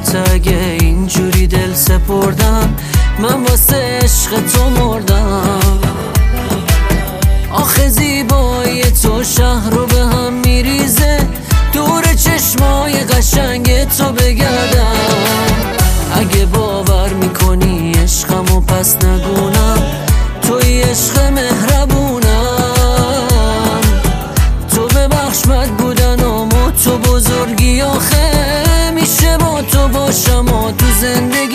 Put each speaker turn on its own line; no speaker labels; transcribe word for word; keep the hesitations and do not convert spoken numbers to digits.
برات اگه اینجوری دل سپردم، من واسه عشق تو مردم. آخه زیبایی تو شهر رو به هم میریزه، دور چشمای قشنگ تو بگردم. اگه باور میکنی عشقمو پس نگونم، توی عشق مهربونم. تو ببخش بد بودنامو، تو بزرگی آخه میشه با تو باشم و تو زندگی